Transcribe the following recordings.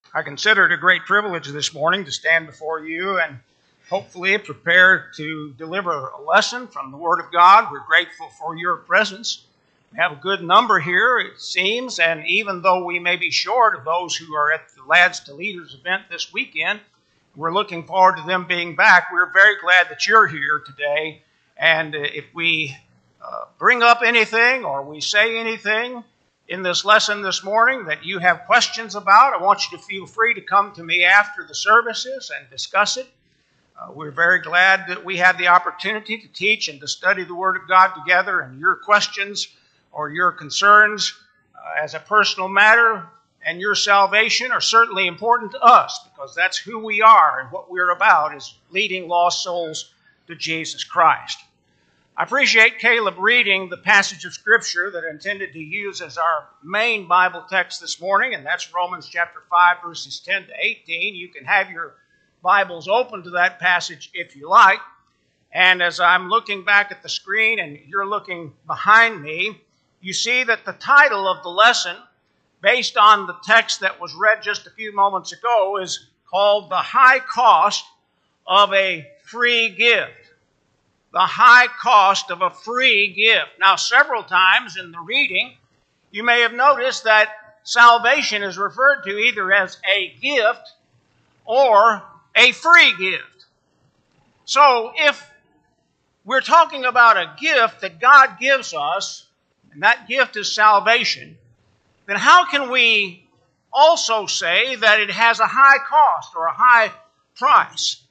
I consider it a great privilege this morning to stand before you and hopefully prepare to deliver a lesson from the Word of God. We're grateful for your presence. We have a good number here, it seems, and even though we may be short of those who are at the Lads to Leaders event this weekend, we're looking forward to them being back. We're very glad that you're here today, and if we bring up anything or we say anything in this lesson this morning that you have questions about, I want you to feel free to come to me after the services and discuss it. We're very glad that we have the opportunity to teach and to study the Word of God together, and your questions or your concerns as a personal matter and your salvation are certainly important to us, because that's who we are and what we're about, is leading lost souls to Jesus Christ. I appreciate Caleb reading the passage of Scripture that I intended to use as our main Bible text this morning, and that's Romans chapter 5, verses 10 to 18. You can have your Bibles open to that passage if you like. And as I'm looking back at the screen and you're looking behind me, you see that the title of the lesson, based on the text that was read just a few moments ago, is called The High Cost of a Free Gift. The high cost of a free gift. Now, several times in the reading, you may have noticed that salvation is referred to either as a gift or a free gift. So, if we're talking about a gift that God gives us, and that gift is salvation, then how can we also say that it has a high cost or a high price?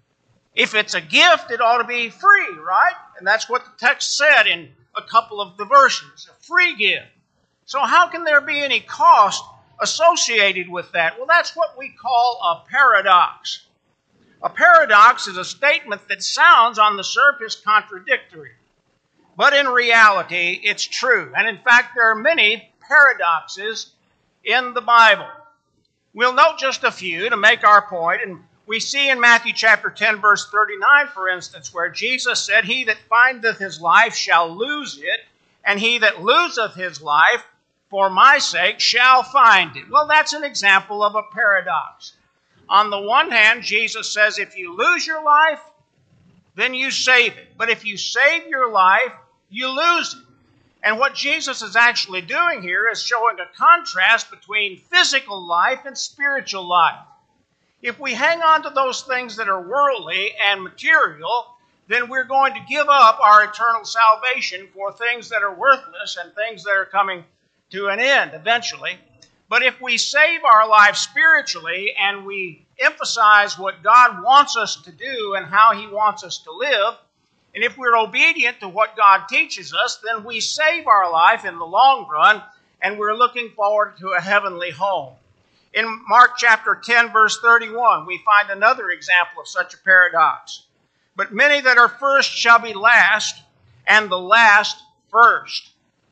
If it's a gift, it ought to be free, right? And that's what the text said in a couple of the verses, a free gift. So how can there be any cost associated with that? Well, that's what we call a paradox. A paradox is a statement that sounds on the surface contradictory, but in reality, it's true. And in fact, there are many paradoxes in the Bible. We'll note just a few to make our point, and we see in Matthew chapter 10, verse 39, for instance, where Jesus said, "He that findeth his life shall lose it, and he that loseth his life for my sake shall find it." Well, that's an example of a paradox. On the one hand, Jesus says, if you lose your life, then you save it. But if you save your life, you lose it. And what Jesus is actually doing here is showing a contrast between physical life and spiritual life. If we hang on to those things that are worldly and material, then we're going to give up our eternal salvation for things that are worthless and things that are coming to an end eventually. But if we save our life spiritually and we emphasize what God wants us to do and how He wants us to live, and if we're obedient to what God teaches us, then we save our life in the long run, and we're looking forward to a heavenly home. In Mark chapter 10, verse 31, we find another example of such a paradox. But many that are first shall be last, and the last first.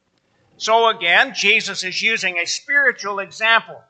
So again, Jesus is using a spiritual example.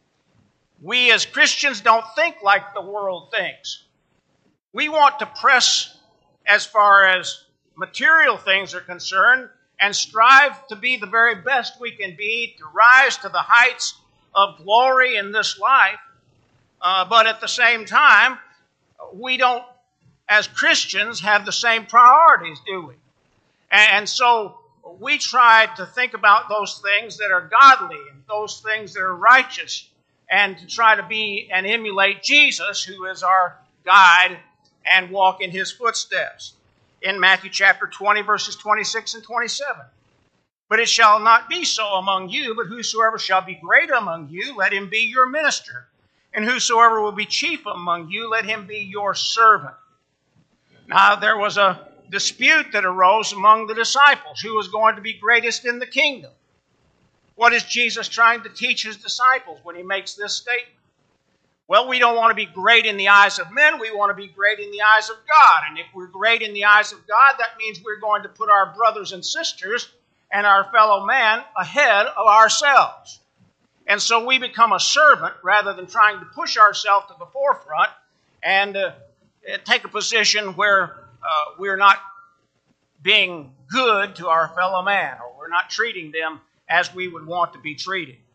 We as Christians don't think like the world thinks. We want to press as far as material things are concerned and strive to be the very best we can be, to rise to the heights of glory in this life, but at the same time, we don't, as Christians, have the same priorities, do we? And so we try to think about those things that are godly and those things that are righteous, and to try to be and emulate Jesus, who is our guide, and walk in His footsteps. In Matthew chapter 20, verses 26 and 27. But it shall not be so among you, but whosoever shall be great among you, let him be your minister. And whosoever will be chief among you, let him be your servant. Now there was a dispute that arose among the disciples. Who was going to be greatest in the kingdom? What is Jesus trying to teach His disciples when He makes this statement? Well, we don't want to be great in the eyes of men. We want to be great in the eyes of God. And if we're great in the eyes of God, that means we're going to put our brothers and sisters and our fellow man ahead of ourselves. And so we become a servant rather than trying to push ourselves to the forefront and take a position where we're not being good to our fellow man, or we're not treating them as we would want to be treated.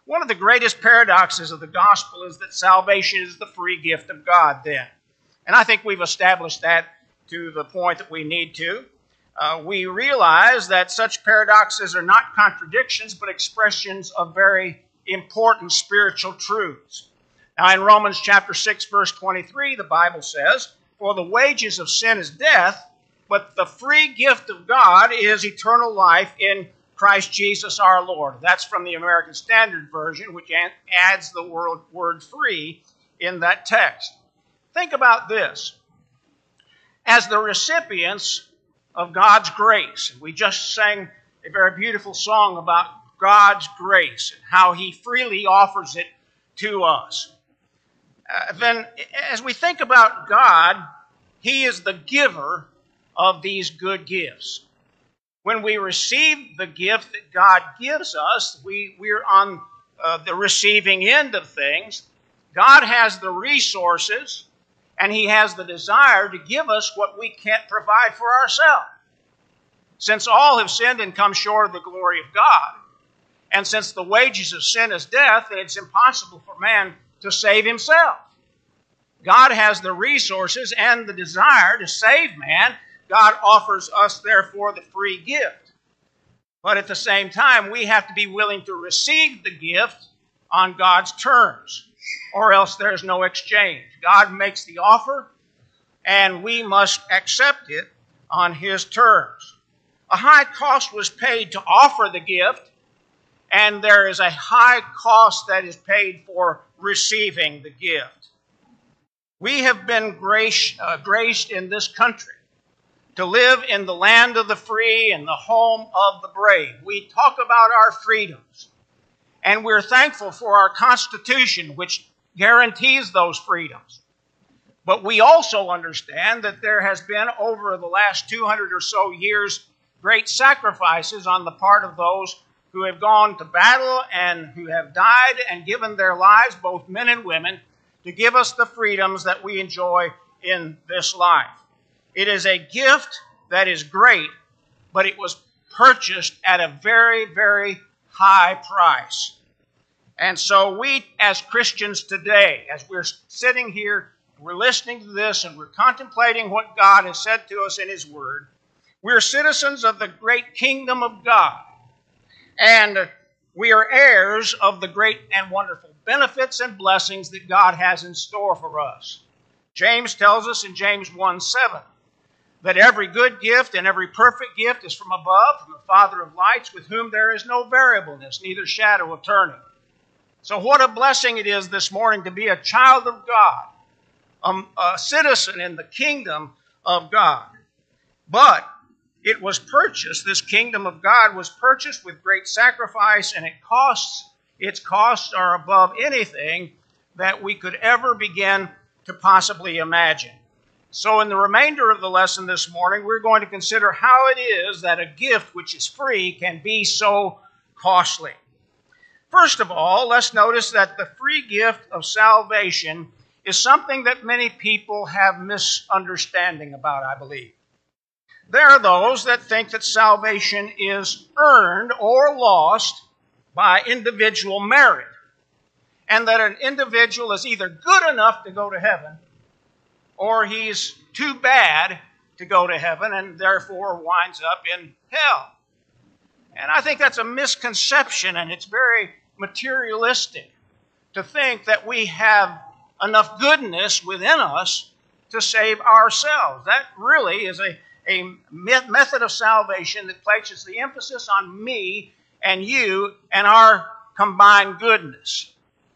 One of the greatest paradoxes of the gospel is that salvation is the free gift of God then. And I think we've established that to the point that we need to. We realize that such paradoxes are not contradictions, but expressions of very important spiritual truths. Now, in Romans chapter 6, verse 23, the Bible says, "For the wages of sin is death, but the free gift of God is eternal life in Christ Jesus our Lord." That's from the American Standard Version, which adds the word free in that text. Think about this. As the recipients of God's grace, and we just sang a very beautiful song about God's grace and how He freely offers it to us. Then, as we think about God, He is the giver of these good gifts. When we receive the gift that God gives us, we're on the receiving end of things. God has the resources and He has the desire to give us what we can't provide for ourselves. Since all have sinned and come short of the glory of God, and since the wages of sin is death, then it's impossible for man to save himself. God has the resources and the desire to save man. God offers us, therefore, the free gift. But at the same time, we have to be willing to receive the gift on God's terms, or else there's no exchange. God makes the offer, and we must accept it on His terms. A high cost was paid to offer the gift, and there is a high cost that is paid for receiving the gift. We have been graced in this country to live in the land of the free and the home of the brave. We talk about our freedoms, and we're thankful for our Constitution, which guarantees those freedoms. But we also understand that there has been, over the last 200 or so years, great sacrifices on the part of those who have gone to battle and who have died and given their lives, both men and women, to give us the freedoms that we enjoy in this life. It is a gift that is great, but it was purchased at a very, very high price. And so we, as Christians today, as we're sitting here, we're listening to this, and we're contemplating what God has said to us in His Word, we're citizens of the great kingdom of God, and we are heirs of the great and wonderful benefits and blessings that God has in store for us. James tells us in James 1:7 that every good gift and every perfect gift is from above, from the Father of lights, with whom there is no variableness, neither shadow of turning. So what a blessing it is this morning to be a child of God, a citizen in the kingdom of God. But it was purchased, this kingdom of God was purchased with great sacrifice, and its costs are above anything that we could ever begin to possibly imagine. So in the remainder of the lesson this morning, we're going to consider how it is that a gift which is free can be so costly. First of all, let's notice that the free gift of salvation is something that many people have misunderstanding about, I believe. There are those that think that salvation is earned or lost by individual merit, and that an individual is either good enough to go to heaven or he's too bad to go to heaven and therefore winds up in hell. And I think that's a misconception, and it's very materialistic to think that we have enough goodness within us to save ourselves. That really is a method of salvation that places the emphasis on me and you and our combined goodness.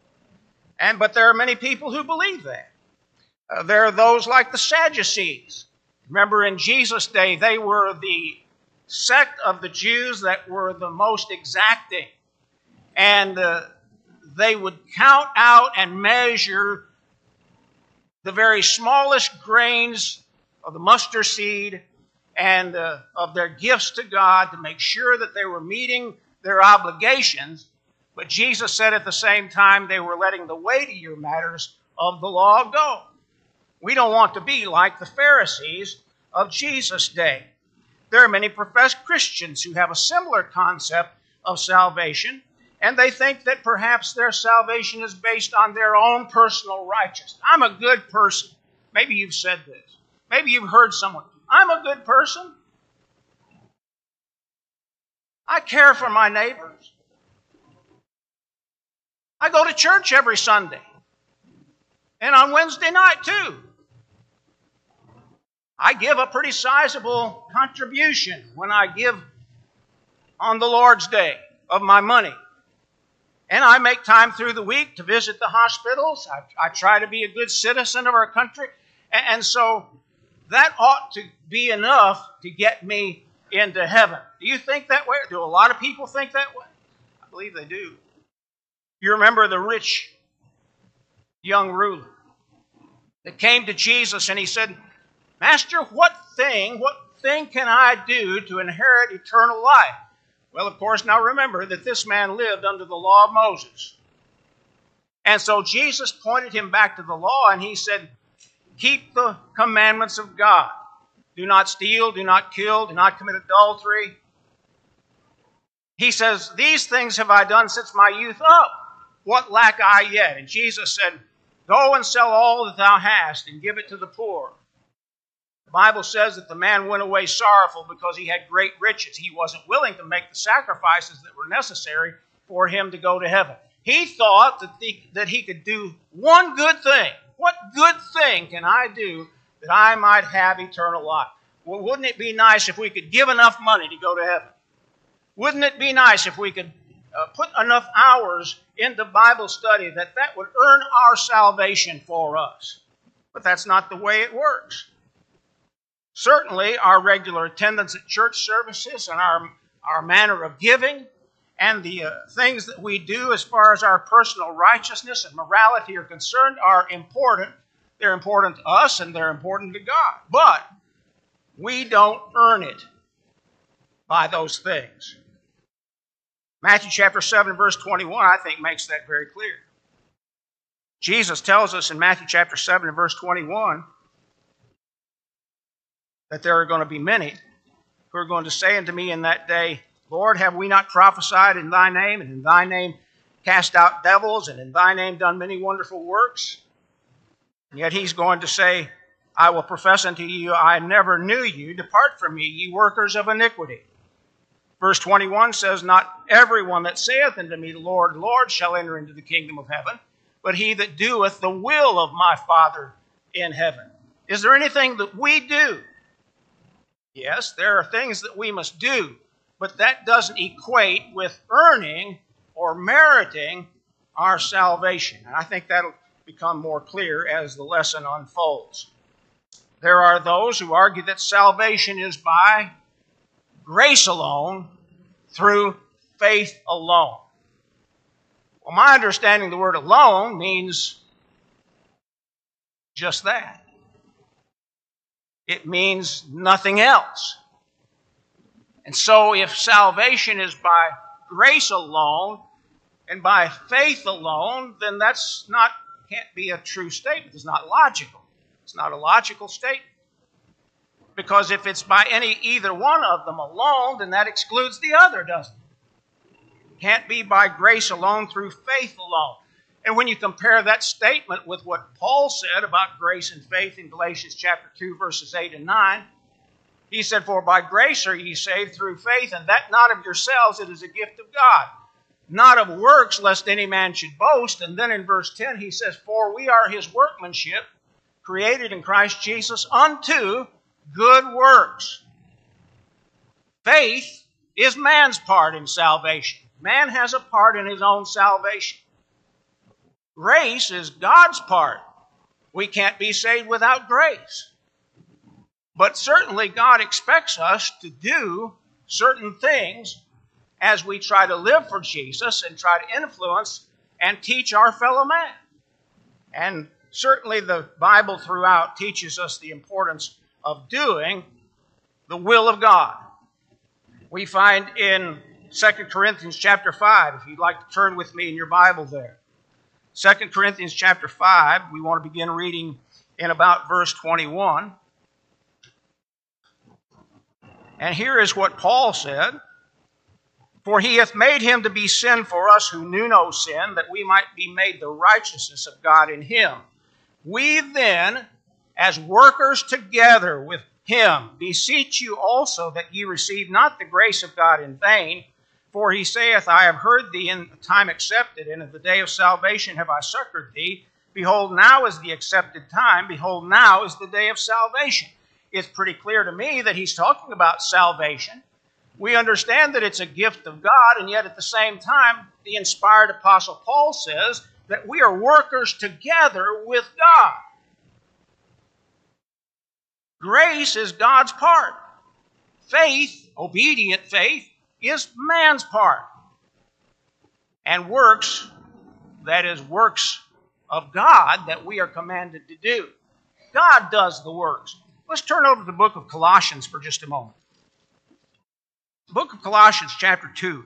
But there are many people who believe that. There are those like the Sadducees. Remember, in Jesus' day, they were the sect of the Jews that were the most exacting. And they would count out and measure the very smallest grains of the mustard seed and of their gifts to God to make sure that they were meeting their obligations. But Jesus said at the same time they were letting the weightier matters of the law go. We don't want to be like the Pharisees of Jesus' day. There are many professed Christians who have a similar concept of salvation, And they think that perhaps their salvation is based on their own personal righteousness. I'm a good person. Maybe you've said this. Maybe you've heard someone, I'm a good person. I care for my neighbors. I go to church every Sunday. And on Wednesday night too. I give a pretty sizable contribution when I give on the Lord's Day of my money. And I make time through the week to visit the hospitals. I try to be a good citizen of our country. And so that ought to be enough to get me into heaven. Do you think that way? Do a lot of people think that way? I believe they do. You remember the rich young ruler that came to Jesus and he said, Master, what thing can I do to inherit eternal life? Well, of course, now remember that this man lived under the law of Moses. And so Jesus pointed him back to the law and he said, keep the commandments of God. Do not steal, do not kill, do not commit adultery. He says, these things have I done since my youth up. What lack I yet? And Jesus said, go and sell all that thou hast and give it to the poor. The Bible says that the man went away sorrowful because he had great riches. He wasn't willing to make the sacrifices that were necessary for him to go to heaven. He thought that he could do one good thing. What good thing can I do that I might have eternal life? Well, wouldn't it be nice if we could give enough money to go to heaven? Wouldn't it be nice if we could put enough hours into Bible study that would earn our salvation for us? But that's not the way it works. Certainly, our regular attendance at church services and our manner of giving and the things that we do as far as our personal righteousness and morality are concerned are important. They're important to us and they're important to God. But we don't earn it by those things. Matthew chapter 7, verse 21, I think, makes that very clear. Jesus tells us in Matthew chapter 7 and verse 21 that there are going to be many who are going to say unto me in that day, Lord, have we not prophesied in thy name, and in thy name cast out devils, and in thy name done many wonderful works? And yet he's going to say, I will profess unto you, I never knew you. Depart from me, ye workers of iniquity. Verse 21 says, not everyone that saith unto me, Lord, Lord, shall enter into the kingdom of heaven, but he that doeth the will of my Father in heaven. Is there anything that we do? Yes, there are things that we must do, but that doesn't equate with earning or meriting our salvation. And I think that'll become more clear as the lesson unfolds. There are those who argue that salvation is by grace alone, through faith alone. Well, my understanding of the word alone means just that. It means nothing else. And so if salvation is by grace alone and by faith alone, then can't be a true statement. It's not logical. It's not a logical statement. Because if it's by either one of them alone, then that excludes the other, doesn't it? It can't be by grace alone through faith alone. And when you compare that statement with what Paul said about grace and faith in Galatians chapter 2, verses 8 and 9, he said, for by grace are ye saved through faith, and that not of yourselves, it is a gift of God. Not of works, lest any man should boast. And then in verse 10 he says, for we are his workmanship, created in Christ Jesus unto good works. Faith is man's part in salvation. Man has a part in his own salvation. Grace is God's part. We can't be saved without grace. But certainly God expects us to do certain things as we try to live for Jesus and try to influence and teach our fellow man. And certainly the Bible throughout teaches us the importance of doing the will of God. We find in 2 Corinthians chapter 5, if you'd like to turn with me in your Bible there. 2 Corinthians chapter 5, we want to begin reading in about verse 21. And here is what Paul said. For he hath made him to be sin for us who knew no sin, that we might be made the righteousness of God in him. We then, as workers together with him, beseech you also that ye receive not the grace of God in vain. For he saith, I have heard thee in the time accepted, and in the day of salvation have I succored thee. Behold, now is the accepted time. Behold, now is the day of salvation. It's pretty clear to me that he's talking about salvation. We understand that it's a gift of God, and yet at the same time, the inspired Apostle Paul says that we are workers together with God. Grace is God's part. Faith, obedient faith, is man's part. And works, that is works of God that we are commanded to do. God does the works. Let's turn over to the book of Colossians for just a moment. The book of Colossians, chapter 2.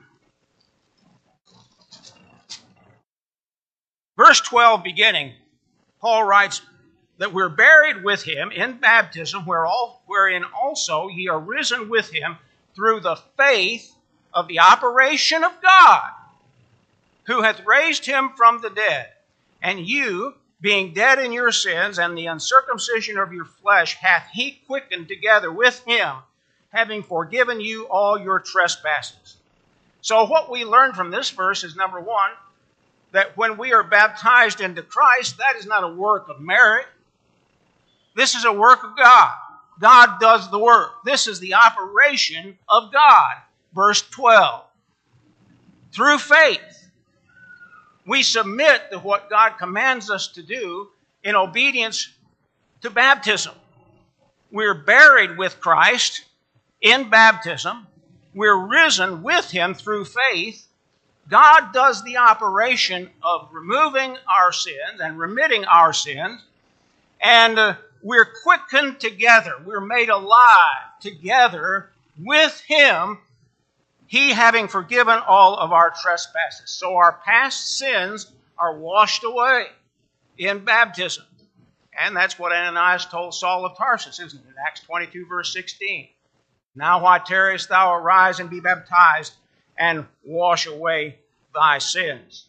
Verse 12 beginning, Paul writes that we're buried with him in baptism, wherein also ye are risen with him through the faith of the operation of God, who hath raised him from the dead. And you, being dead in your sins and the uncircumcision of your flesh, hath he quickened together with him, having forgiven you all your trespasses. So what we learn from this verse is, number one, that when we are baptized into Christ, that is not a work of merit. This is a work of God. God does the work. This is the operation of God. Verse 12. Through faith, we submit to what God commands us to do in obedience to baptism. We're buried with Christ in baptism. We're risen with him through faith. God does the operation of removing our sins and remitting our sins. And we're quickened together. We're made alive together with him, he having forgiven all of our trespasses. So our past sins are washed away in baptism. And that's what Ananias told Saul of Tarsus, isn't it? In Acts 22, verse 16. Now why tarriest thou? Arise and be baptized, and wash away thy sins.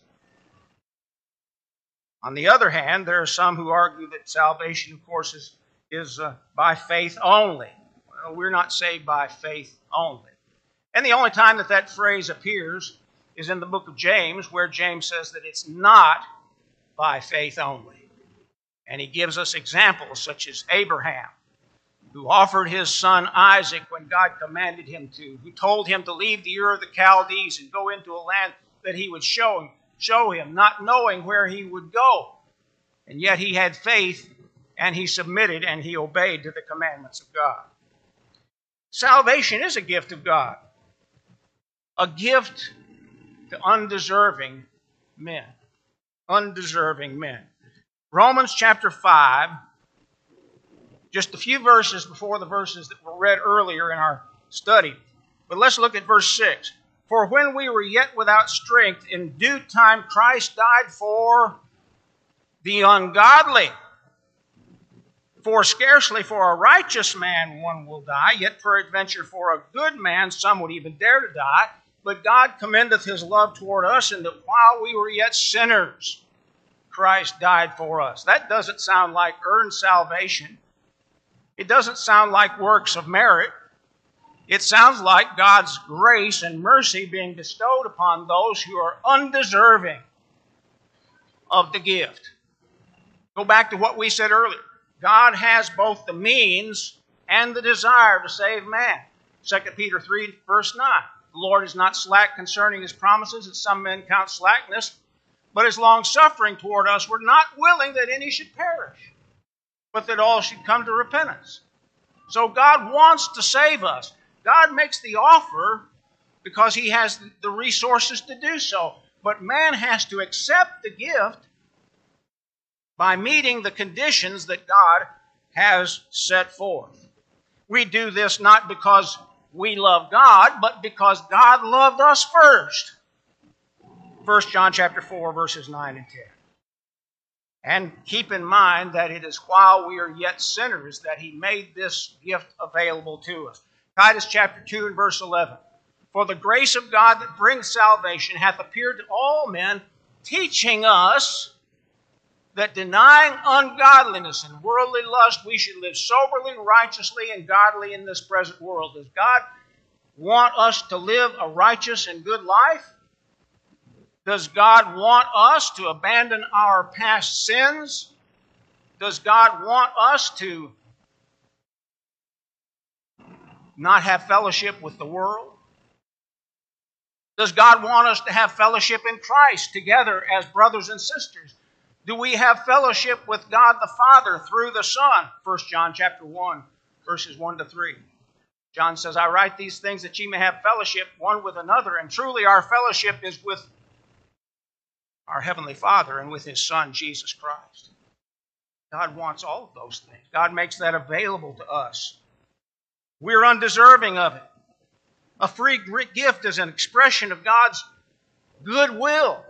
On the other hand, there are some who argue that salvation, of course, is by faith only. Well, we're not saved by faith only. And the only time that phrase appears is in the book of James, where James says that it's not by faith only. And he gives us examples such as Abraham, who offered his son Isaac when God commanded him to, who told him to leave the Ur of the Chaldees and go into a land that he would show him, not knowing where he would go. And yet he had faith, and he submitted, and he obeyed to the commandments of God. Salvation is a gift of God, a gift to undeserving men. Undeserving men. Romans chapter 5, just a few verses before the verses that were read earlier in our study. But let's look at verse 6. For when we were yet without strength, in due time Christ died for the ungodly. For scarcely for a righteous man one will die, yet peradventure for a good man some would even dare to die. But God commendeth his love toward us, in that while we were yet sinners, Christ died for us. That doesn't sound like earned salvation. It doesn't sound like works of merit. It sounds like God's grace and mercy being bestowed upon those who are undeserving of the gift. Go back to what we said earlier. God has both the means and the desire to save man. 2 Peter 3, verse 9. The Lord is not slack concerning his promises, as some men count slackness, but is long-suffering toward us. We're not willing that any should perish, but that all should come to repentance. So God wants to save us. God makes the offer because he has the resources to do so. But man has to accept the gift by meeting the conditions that God has set forth. We do this not because we love God, but because God loved us first. 1 John chapter 4, verses 9 and 10. And keep in mind that it is while we are yet sinners that he made this gift available to us. Titus chapter 2 and verse 11. For the grace of God that brings salvation hath appeared to all men, teaching us that denying ungodliness and worldly lust, we should live soberly, righteously, and godly in this present world. Does God want us to live a righteous and good life? Does God want us to abandon our past sins? Does God want us to not have fellowship with the world? Does God want us to have fellowship in Christ together as brothers and sisters? Do we have fellowship with God the Father through the Son? 1 John chapter 1, verses 1 to 3. John says, I write these things that ye may have fellowship one with another, and truly our fellowship is with our Heavenly Father and with His Son, Jesus Christ. God wants all of those things. God makes that available to us. We're undeserving of it. A free gift is an expression of God's goodwill.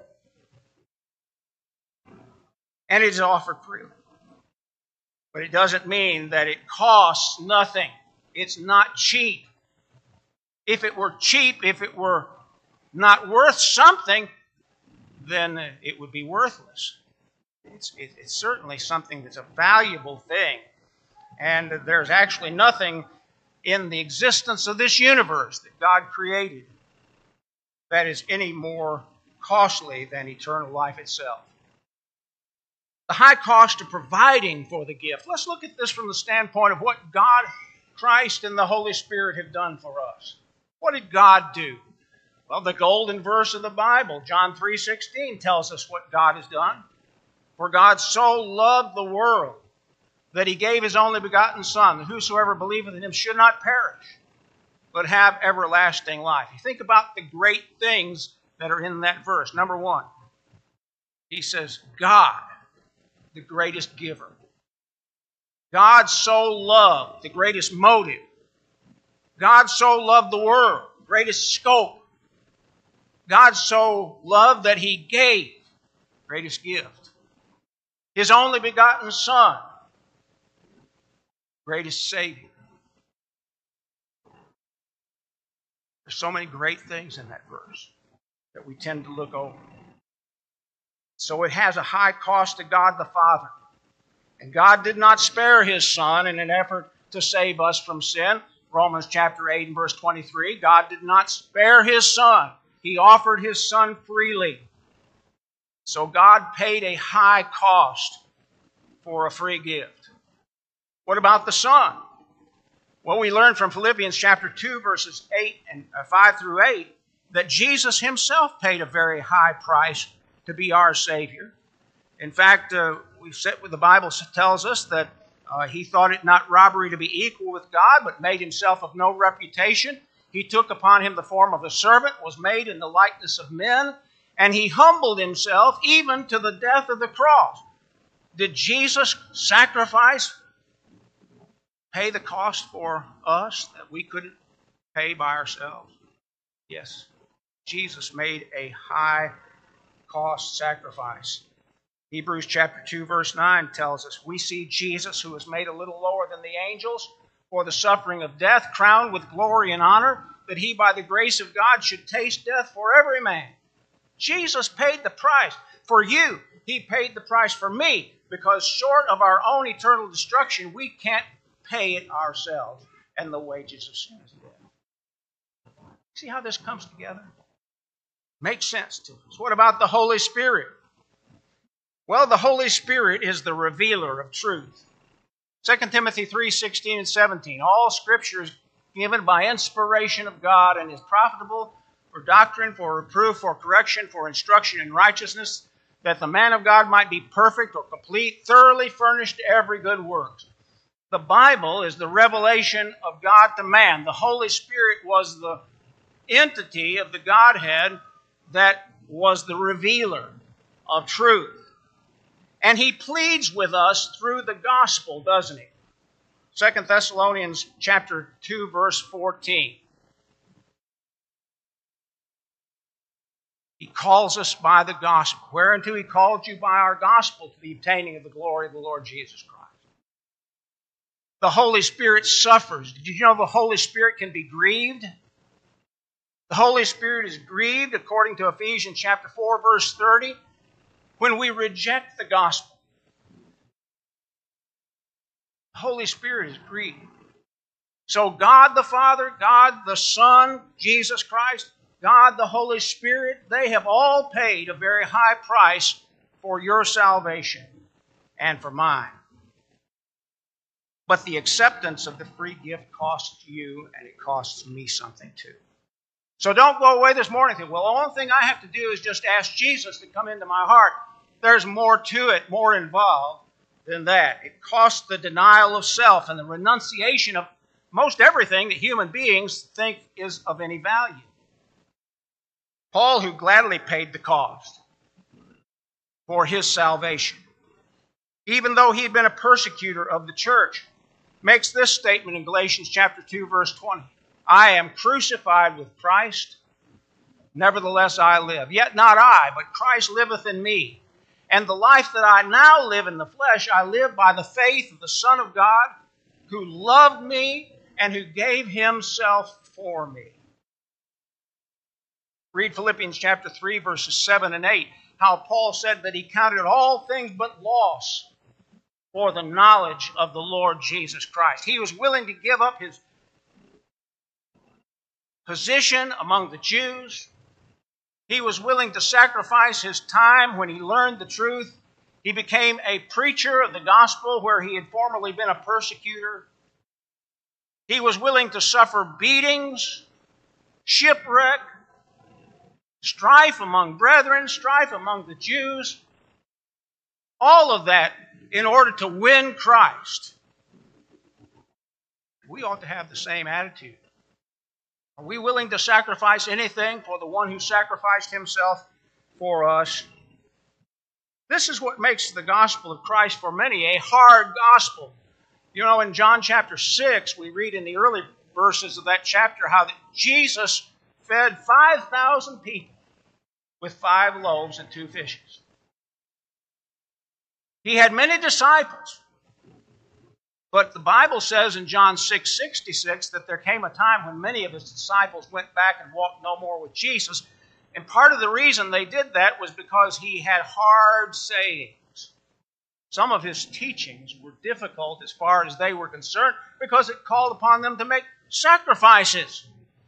And it is offered freely. But it doesn't mean that it costs nothing. It's not cheap. If it were cheap, if it were not worth something, then it would be worthless. It's certainly something that's a valuable thing. And there's actually nothing in the existence of this universe that God created that is any more costly than eternal life itself. The high cost of providing for the gift. Let's look at this from the standpoint of what God, Christ, and the Holy Spirit have done for us. What did God do? Well, the golden verse of the Bible, John 3:16, tells us what God has done. For God so loved the world that He gave His only begotten Son, that whosoever believeth in Him should not perish, but have everlasting life. You think about the great things that are in that verse. Number one, He says, God, the greatest giver. God so loved, the greatest motive. God so loved the world, greatest scope. God so loved that He gave, greatest gift. His only begotten Son, greatest Savior. There's so many great things in that verse that we tend to look over. So it has a high cost to God the Father. And God did not spare His Son in an effort to save us from sin. Romans chapter 8 and verse 23, God did not spare His Son. He offered His Son freely. So God paid a high cost for a free gift. What about the Son? Well, we learn from Philippians chapter 2, verses 5 through 8, that Jesus Himself paid a very high price to be our Savior. In fact, the Bible tells us that He thought it not robbery to be equal with God, but made Himself of no reputation. He took upon Him the form of a servant, was made in the likeness of men, and He humbled Himself even to the death of the cross. Did Jesus sacrifice, pay the cost for us that we couldn't pay by ourselves? Yes. Jesus made a high cost sacrifice. Hebrews chapter 2 verse 9 tells us, we see Jesus, who was made a little lower than the angels for the suffering of death, crowned with glory and honor, that He by the grace of God should taste death for every man. Jesus paid the price for you. He paid the price for me, because short of our own eternal destruction, we can't pay it ourselves. And the wages of sin is death. See how this comes together? Makes sense to us. What about the Holy Spirit? Well, the Holy Spirit is the revealer of truth. 2 Timothy 3:16 and 17. All Scripture is given by inspiration of God and is profitable for doctrine, for reproof, for correction, for instruction in righteousness, that the man of God might be perfect or complete, thoroughly furnished to every good work. The Bible is the revelation of God to man. The Holy Spirit was the entity of the Godhead that was the revealer of truth. And He pleads with us through the gospel, doesn't He? 2 Thessalonians chapter 2, verse 14. He calls us by the gospel, whereunto He called you by our gospel to the obtaining of the glory of the Lord Jesus Christ. The Holy Spirit suffers. Did you know the Holy Spirit can be grieved? The Holy Spirit is grieved, according to Ephesians chapter 4, verse 30, when we reject the gospel. The Holy Spirit is grieved. So God the Father, God the Son, Jesus Christ, God the Holy Spirit, they have all paid a very high price for your salvation and for mine. But the acceptance of the free gift costs you, and it costs me something too. So don't go away this morning and think, well, the only thing I have to do is just ask Jesus to come into my heart. There's more to it, more involved than that. It costs the denial of self and the renunciation of most everything that human beings think is of any value. Paul, who gladly paid the cost for his salvation, even though he had been a persecutor of the church, makes this statement in Galatians chapter 2, verse 20. I am crucified with Christ, nevertheless I live. Yet not I, but Christ liveth in me. And the life that I now live in the flesh, I live by the faith of the Son of God, who loved me and who gave himself for me. Read Philippians chapter 3, verses 7 and 8, how Paul said that he counted all things but loss for the knowledge of the Lord Jesus Christ. He was willing to give up his position among the Jews. He was willing to sacrifice his time when he learned the truth. He became a preacher of the gospel where he had formerly been a persecutor. He was willing to suffer beatings, shipwreck, strife among brethren, strife among the Jews. All of that in order to win Christ. We ought to have the same attitude. Are we willing to sacrifice anything for the one who sacrificed himself for us? This is what makes the gospel of Christ for many a hard gospel. You know, in John chapter 6, we read in the early verses of that chapter how that Jesus fed 5,000 people with 5 loaves and 2 fishes. He had many disciples. But the Bible says in John 6:66 that there came a time when many of his disciples went back and walked no more with Jesus. And part of the reason they did that was because he had hard sayings. Some of his teachings were difficult as far as they were concerned because it called upon them to make sacrifices.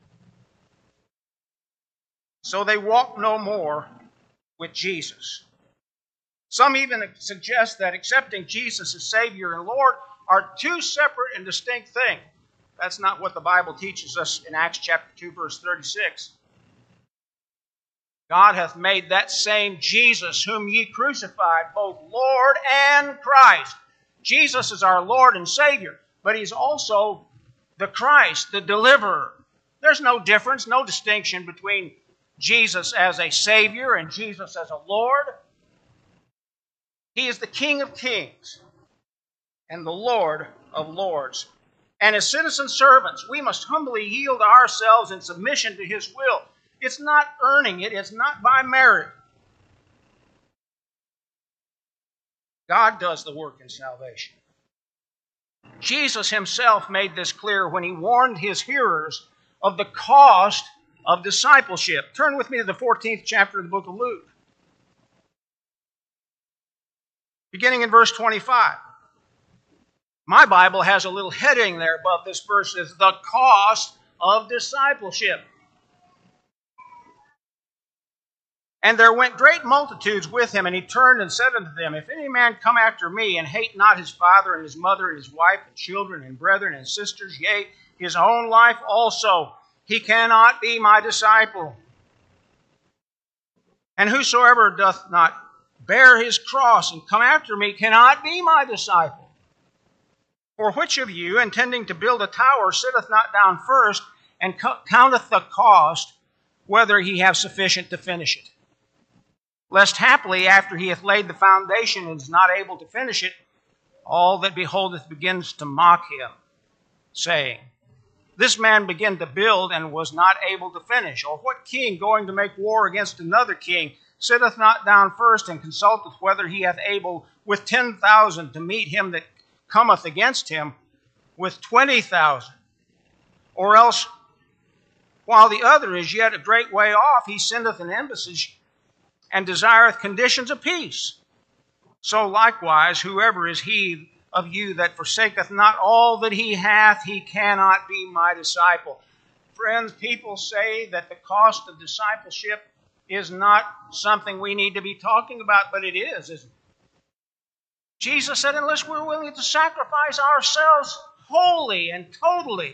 So they walked no more with Jesus. Some even suggest that accepting Jesus as Savior and Lord are 2 separate and distinct things. That's not what the Bible teaches us in Acts chapter 2, verse 36. God hath made that same Jesus whom ye crucified, both Lord and Christ. Jesus is our Lord and Savior, but he's also the Christ, the deliverer. There's no difference, no distinction between Jesus as a Savior and Jesus as a Lord. He is the King of kings and the Lord of lords. And as citizen servants, we must humbly yield ourselves in submission to his will. It's not earning it. It's not by merit. God does the work in salvation. Jesus himself made this clear when he warned his hearers of the cost of discipleship. Turn with me to the 14th chapter of the book of Luke. Beginning in verse 25. My Bible has a little heading there above this verse, is the cost of discipleship. And there went great multitudes with him, and he turned and said unto them, If any man come after me, and hate not his father and his mother and his wife and children and brethren and sisters, yea, his own life also, he cannot be my disciple. And whosoever doth not bear his cross and come after me cannot be my disciple. For which of you, intending to build a tower, sitteth not down first, and counteth the cost, whether he have sufficient to finish it? Lest haply, after he hath laid the foundation and is not able to finish it, all that beholdeth begins to mock him, saying, This man began to build and was not able to finish. Or what king, going to make war against another king, sitteth not down first and consulteth whether he hath able with 10,000 to meet him that cometh against him with 20,000? Or else, while the other is yet a great way off, he sendeth an embassage and desireth conditions of peace. So likewise, whoever is he of you that forsaketh not all that he hath, he cannot be my disciple. Friends, people say that the cost of discipleship is not something we need to be talking about, but it is, isn't it? Jesus said, unless we're willing to sacrifice ourselves wholly and totally,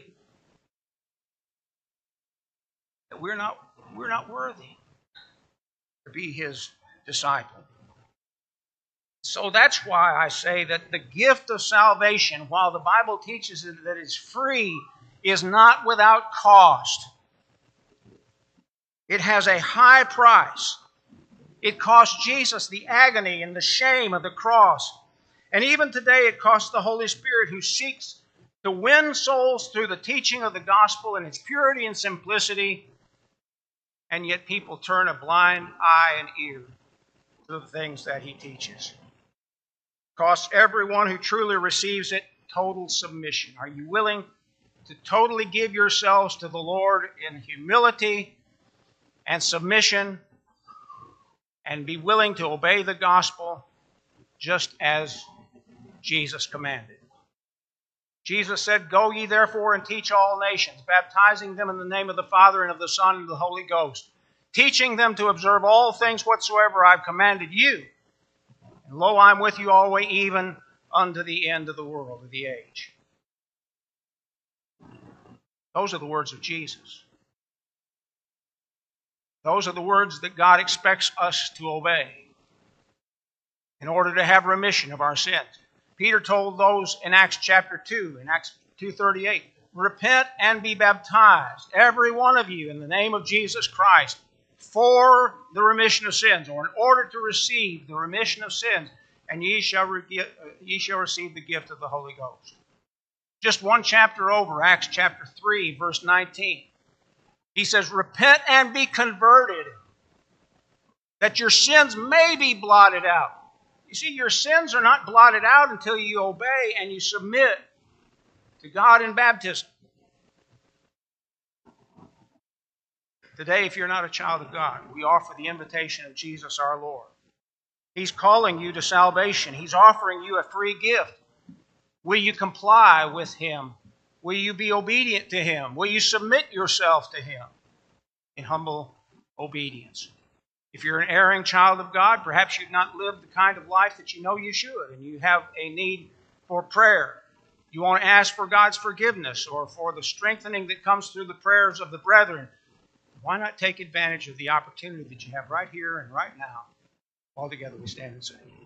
that we're not worthy to be his disciple. So that's why I say that the gift of salvation, while the Bible teaches that it's free, is not without cost. It has a high price. It cost Jesus the agony and the shame of the cross. And even today it costs the Holy Spirit, who seeks to win souls through the teaching of the gospel in its purity and simplicity. And yet people turn a blind eye and ear to the things that he teaches. It costs everyone who truly receives it total submission. Are you willing to totally give yourselves to the Lord in humility and submission, and be willing to obey the gospel just as Jesus commanded? Jesus said, "Go ye therefore and teach all nations, baptizing them in the name of the Father and of the Son and of the Holy Ghost, teaching them to observe all things whatsoever I've commanded you. And lo, I'm with you always, even unto the end of the world," of the age. Those are the words of Jesus. Those are the words that God expects us to obey in order to have remission of our sins. Peter told those in Acts chapter 2, in Acts 2:38, "Repent and be baptized, every one of you, in the name of Jesus Christ, for the remission of sins," or in order to receive the remission of sins, "and ye shall receive the gift of the Holy Ghost." Just one chapter over, Acts chapter 3, verse 19. He says, "Repent and be converted, that your sins may be blotted out." You see, your sins are not blotted out until you obey and you submit to God in baptism. Today, if you're not a child of God, we offer the invitation of Jesus our Lord. He's calling you to salvation. He's offering you a free gift. Will you comply with him? Will you be obedient to him? Will you submit yourself to him in humble obedience? If you're an erring child of God, perhaps you've not lived the kind of life that you know you should, and you have a need for prayer. You want to ask for God's forgiveness or for the strengthening that comes through the prayers of the brethren. Why not take advantage of the opportunity that you have right here and right now? All together we stand and sing.